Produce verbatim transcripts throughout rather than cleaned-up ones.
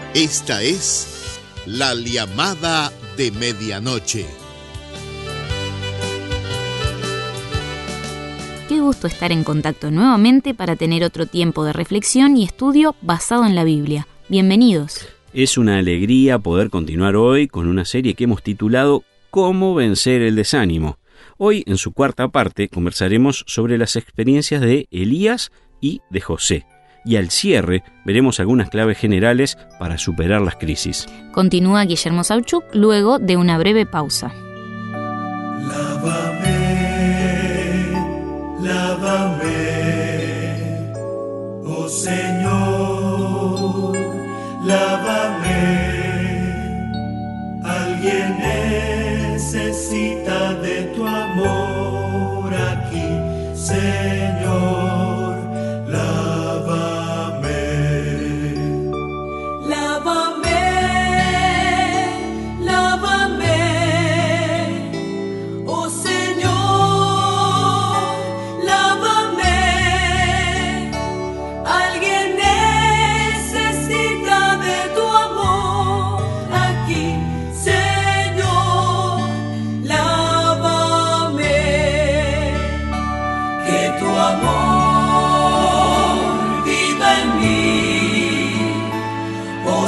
Esta es la llamada de medianoche. Qué gusto estar en contacto nuevamente para tener otro tiempo de reflexión y estudio basado en la Biblia. Bienvenidos. Es una alegría poder continuar hoy con una serie que hemos titulado ¿Cómo vencer el desánimo? Hoy, en su cuarta parte, conversaremos sobre las experiencias de Elías y de José. Y al cierre veremos algunas claves generales para superar las crisis. Continúa Guillermo Sauchuk luego de una breve pausa. Lávame, lávame, oh Señor, lávame. Alguien necesita de tu amor aquí, Señor, lávame. Lávame, lávame, oh Señor, lávame. Alguien necesita de tu amor aquí, Señor, lávame. Que tu amor viva en mí, oh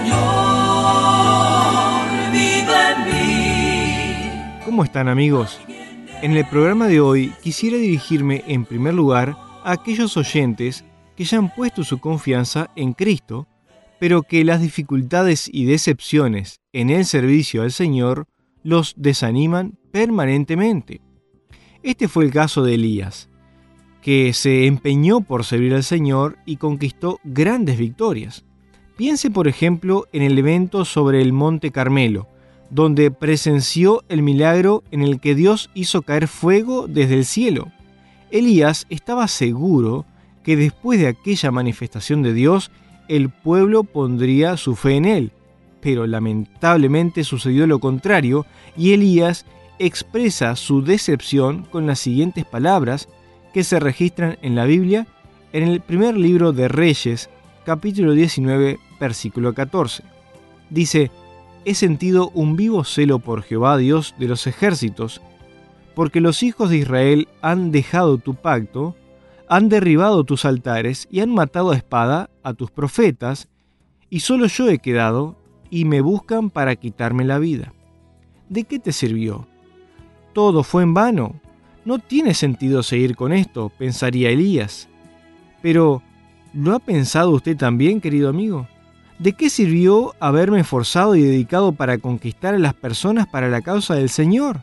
Señor, viva en mí. ¿Cómo están, amigos? En el programa de hoy quisiera dirigirme en primer lugar a aquellos oyentes que ya han puesto su confianza en Cristo, pero que las dificultades y decepciones en el servicio al Señor los desaniman permanentemente. Este fue el caso de Elías, que se empeñó por servir al Señor y conquistó grandes victorias. Piense, por ejemplo, en el evento sobre el Monte Carmelo, donde presenció el milagro en el que Dios hizo caer fuego desde el cielo. Elías estaba seguro que después de aquella manifestación de Dios, el pueblo pondría su fe en él, pero lamentablemente sucedió lo contrario y Elías expresa su decepción con las siguientes palabras que se registran en la Biblia en el primer libro de Reyes, capítulo diecinueve, versículo catorce. Dice: «He sentido un vivo celo por Jehová, Dios de los ejércitos, porque los hijos de Israel han dejado tu pacto, han derribado tus altares y han matado a espada a tus profetas, y solo yo he quedado, y me buscan para quitarme la vida. ¿De qué te sirvió? Todo fue en vano. No tiene sentido seguir con esto», pensaría Elías. Pero, ¿lo ha pensado usted también, querido amigo? ¿De qué sirvió haberme esforzado y dedicado para conquistar a las personas para la causa del Señor?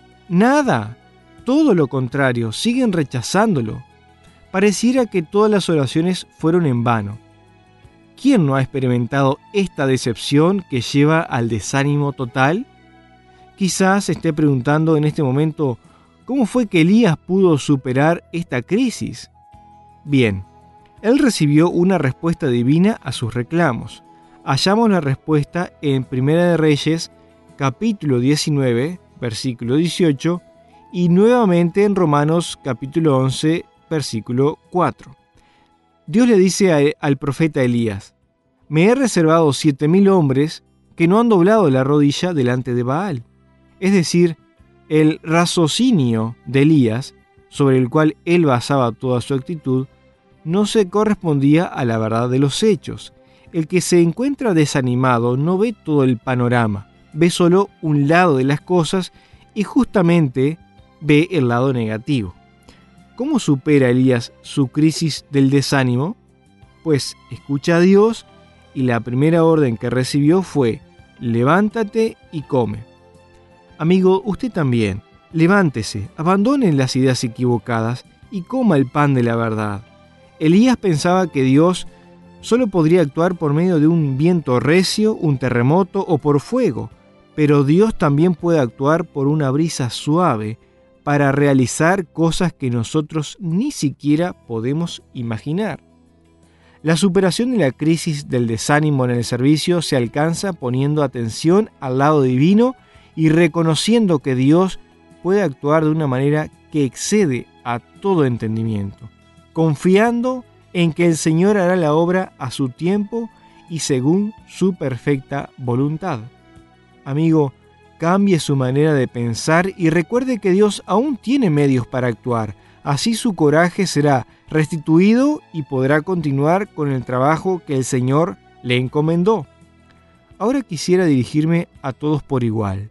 Nada. Todo lo contrario, siguen rechazándolo. Pareciera que todas las oraciones fueron en vano. ¿Quién no ha experimentado esta decepción que lleva al desánimo total? Quizás se esté preguntando en este momento, ¿cómo fue que Elías pudo superar esta crisis? Bien, él recibió una respuesta divina a sus reclamos. Hallamos la respuesta en Primera de Reyes, capítulo diecinueve, versículo dieciocho, y nuevamente en Romanos, capítulo once, versículo cuatro. Dios le dice a, al profeta Elías: «Me he reservado siete mil hombres que no han doblado la rodilla delante de Baal». Es decir, el raciocinio de Elías, sobre el cual él basaba toda su actitud, no se correspondía a la verdad de los hechos. El que se encuentra desanimado no ve todo el panorama, ve solo un lado de las cosas y justamente ve el lado negativo. ¿Cómo supera Elías su crisis del desánimo? Pues escucha a Dios y la primera orden que recibió fue: levántate y come. Amigo, usted también, levántese, abandone las ideas equivocadas y coma el pan de la verdad. Elías pensaba que Dios solo podría actuar por medio de un viento recio, un terremoto o por fuego, pero Dios también puede actuar por una brisa suave para realizar cosas que nosotros ni siquiera podemos imaginar. La superación de la crisis del desánimo en el servicio se alcanza poniendo atención al lado divino y reconociendo que Dios puede actuar de una manera que excede a todo entendimiento, confiando en que el Señor hará la obra a su tiempo y según su perfecta voluntad. Amigo, cambie su manera de pensar y recuerde que Dios aún tiene medios para actuar. Así su coraje será restituido y podrá continuar con el trabajo que el Señor le encomendó. Ahora quisiera dirigirme a todos por igual.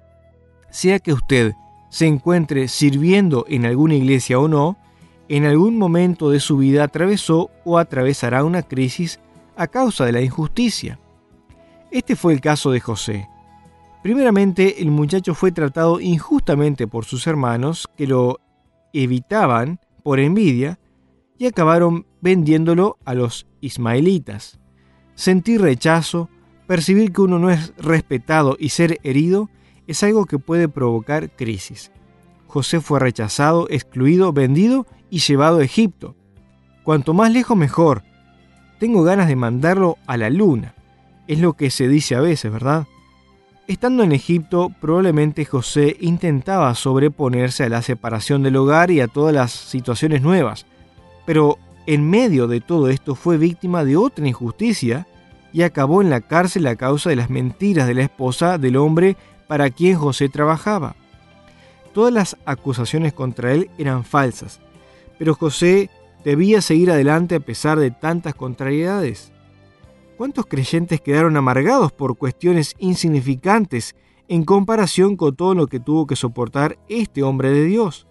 Sea que usted se encuentre sirviendo en alguna iglesia o no, en algún momento de su vida atravesó o atravesará una crisis a causa de la injusticia. Este fue el caso de José. Primeramente, el muchacho fue tratado injustamente por sus hermanos, que lo evitaban por envidia, y acabaron vendiéndolo a los ismaelitas. Sentir rechazo, percibir que uno no es respetado y ser herido es algo que puede provocar crisis. José fue rechazado, excluido, vendido y llevado a Egipto. Cuanto más lejos mejor. Tengo ganas de mandarlo a la luna. Es lo que se dice a veces, ¿verdad? Estando en Egipto, probablemente José intentaba sobreponerse a la separación del hogar y a todas las situaciones nuevas. Pero en medio de todo esto fue víctima de otra injusticia y acabó en la cárcel a causa de las mentiras de la esposa del hombre para quien José trabajaba. Todas las acusaciones contra él eran falsas, pero José debía seguir adelante a pesar de tantas contrariedades. ¿Cuántos creyentes quedaron amargados por cuestiones insignificantes en comparación con todo lo que tuvo que soportar este hombre de Dios?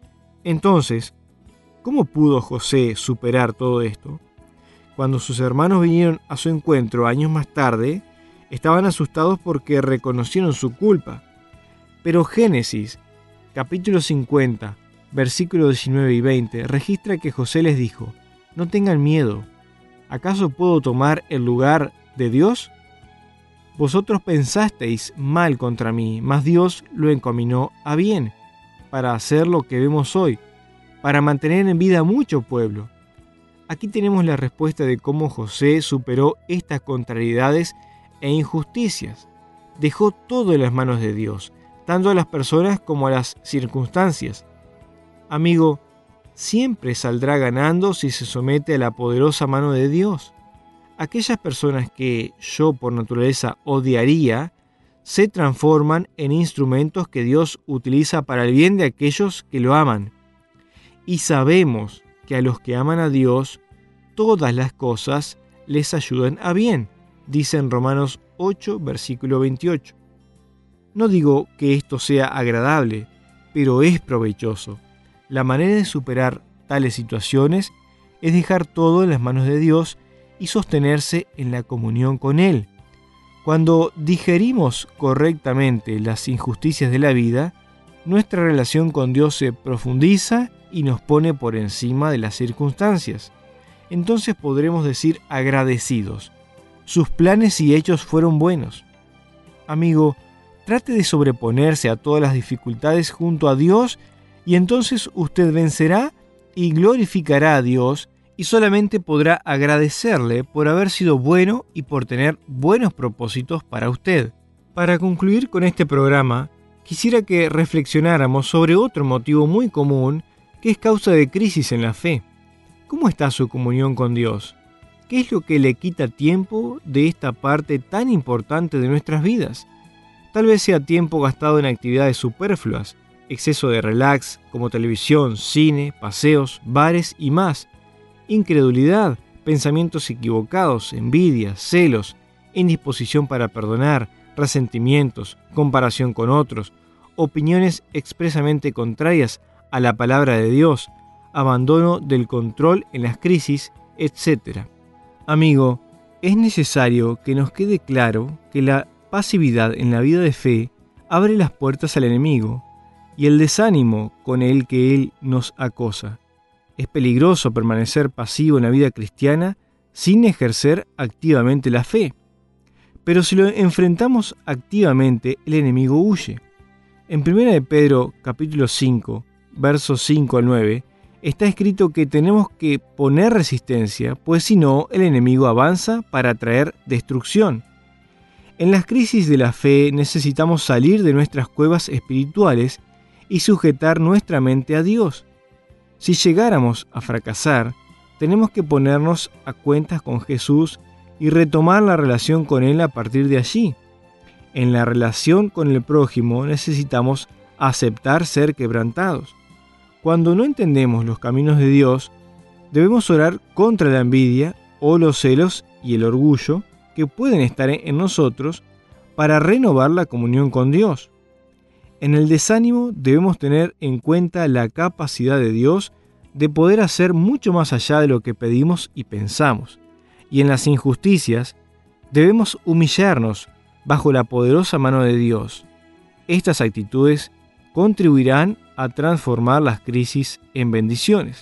Entonces, ¿cómo pudo José superar todo esto? Cuando sus hermanos vinieron a su encuentro años más tarde, estaban asustados porque reconocieron su culpa. Pero Génesis, capítulo cincuenta, versículos diecinueve y veinte, registra que José les dijo: «No tengan miedo. ¿Acaso puedo tomar el lugar de Dios? Vosotros pensasteis mal contra mí, mas Dios lo encaminó a bien, para hacer lo que vemos hoy, para mantener en vida a mucho pueblo». Aquí tenemos la respuesta de cómo José superó estas contrariedades e injusticias. Dejó todo en las manos de Dios, tanto a las personas como a las circunstancias. Amigo, siempre saldrá ganando si se somete a la poderosa mano de Dios. Aquellas personas que yo por naturaleza odiaría, se transforman en instrumentos que Dios utiliza para el bien de aquellos que lo aman. Y sabemos que a los que aman a Dios, todas las cosas les ayudan a bien, dice en Romanos ocho, versículo veintiocho. No digo que esto sea agradable, pero es provechoso. La manera de superar tales situaciones es dejar todo en las manos de Dios y sostenerse en la comunión con Él. Cuando digerimos correctamente las injusticias de la vida, nuestra relación con Dios se profundiza y nos pone por encima de las circunstancias. Entonces podremos decir agradecidos: sus planes y hechos fueron buenos. Amigo, trate de sobreponerse a todas las dificultades junto a Dios y entonces usted vencerá y glorificará a Dios y solamente podrá agradecerle por haber sido bueno y por tener buenos propósitos para usted. Para concluir con este programa, quisiera que reflexionáramos sobre otro motivo muy común que es causa de crisis en la fe. ¿Cómo está su comunión con Dios? ¿Qué es lo que le quita tiempo de esta parte tan importante de nuestras vidas? Tal vez sea tiempo gastado en actividades superfluas, exceso de relax como televisión, cine, paseos, bares y más, incredulidad, pensamientos equivocados, envidia, celos, indisposición para perdonar, resentimientos, comparación con otros, opiniones expresamente contrarias a la palabra de Dios, abandono del control en las crisis, etcétera. Amigo, es necesario que nos quede claro que la pasividad en la vida de fe abre las puertas al enemigo y el desánimo con el que él nos acosa. Es peligroso permanecer pasivo en la vida cristiana sin ejercer activamente la fe. Pero si lo enfrentamos activamente, el enemigo huye. En primera de Pedro, capítulo cinco, versos cinco al nueve, está escrito que tenemos que poner resistencia, pues si no, el enemigo avanza para traer destrucción. En las crisis de la fe necesitamos salir de nuestras cuevas espirituales y sujetar nuestra mente a Dios. Si llegáramos a fracasar, tenemos que ponernos a cuentas con Jesús, y retomar la relación con Él a partir de allí. En la relación con el prójimo necesitamos aceptar ser quebrantados. Cuando no entendemos los caminos de Dios, debemos orar contra la envidia o los celos y el orgullo que pueden estar en nosotros para renovar la comunión con Dios. En el desánimo debemos tener en cuenta la capacidad de Dios de poder hacer mucho más allá de lo que pedimos y pensamos. Y en las injusticias debemos humillarnos bajo la poderosa mano de Dios. Estas actitudes contribuirán a transformar las crisis en bendiciones.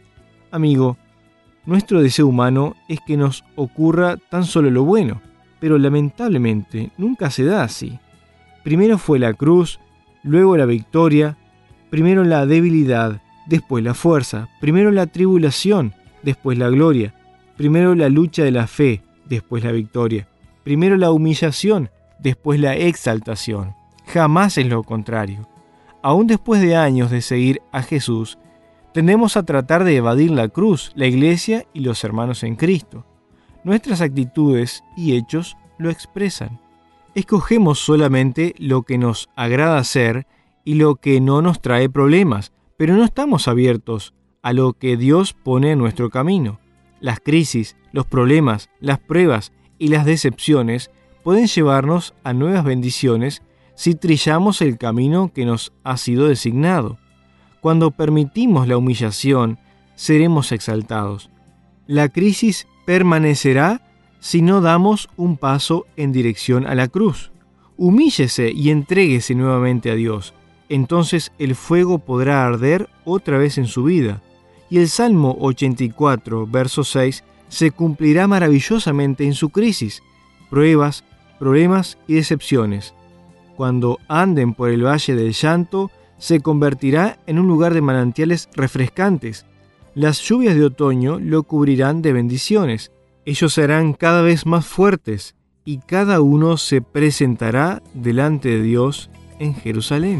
Amigo, nuestro deseo humano es que nos ocurra tan solo lo bueno, pero lamentablemente nunca se da así. Primero fue la cruz, luego la victoria, primero la debilidad, después la fuerza, primero la tribulación, después la gloria, primero la lucha de la fe, después la victoria, primero la humillación, después la exaltación. Jamás es lo contrario. Aún después de años de seguir a Jesús, tendemos a tratar de evadir la cruz, la iglesia y los hermanos en Cristo. Nuestras actitudes y hechos lo expresan. Escogemos solamente lo que nos agrada hacer y lo que no nos trae problemas, pero no estamos abiertos a lo que Dios pone en nuestro camino. Las crisis, los problemas, las pruebas y las decepciones pueden llevarnos a nuevas bendiciones si trillamos el camino que nos ha sido designado. Cuando permitimos la humillación, seremos exaltados. La crisis permanecerá si no damos un paso en dirección a la cruz. Humíllese y entréguese nuevamente a Dios. Entonces el fuego podrá arder otra vez en su vida. Y el Salmo ochenta y cuatro, verso seis, se cumplirá maravillosamente en su crisis, pruebas, problemas y decepciones. Cuando anden por el valle del llanto, se convertirá en un lugar de manantiales refrescantes. Las lluvias de otoño lo cubrirán de bendiciones. Ellos serán cada vez más fuertes y cada uno se presentará delante de Dios en Jerusalén.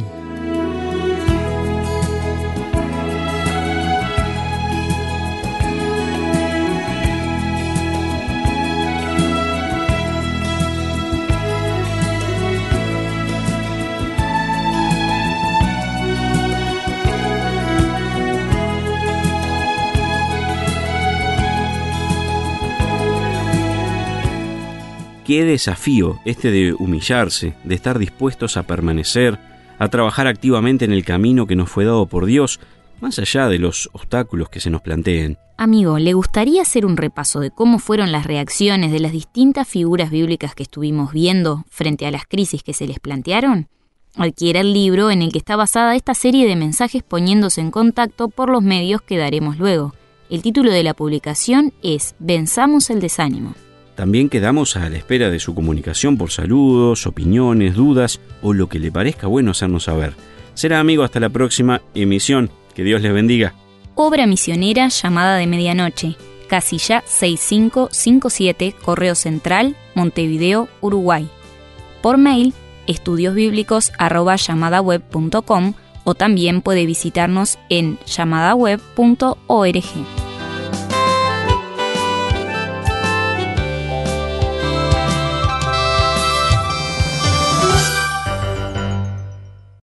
Qué desafío este de humillarse, de estar dispuestos a permanecer, a trabajar activamente en el camino que nos fue dado por Dios, más allá de los obstáculos que se nos planteen. Amigo, ¿le gustaría hacer un repaso de cómo fueron las reacciones de las distintas figuras bíblicas que estuvimos viendo frente a las crisis que se les plantearon? Adquiera el libro en el que está basada esta serie de mensajes poniéndose en contacto por los medios que daremos luego. El título de la publicación es Venzamos el desánimo. También quedamos a la espera de su comunicación por saludos, opiniones, dudas o lo que le parezca bueno hacernos saber. Será, amigo, hasta la próxima emisión. Que Dios les bendiga. Obra misionera Llamada de Medianoche. Casilla seis cinco cinco siete, Correo Central, Montevideo, Uruguay. Por mail, estudiosbíblicos arroba llamadaweb punto com o también puede visitarnos en llamadaweb punto org.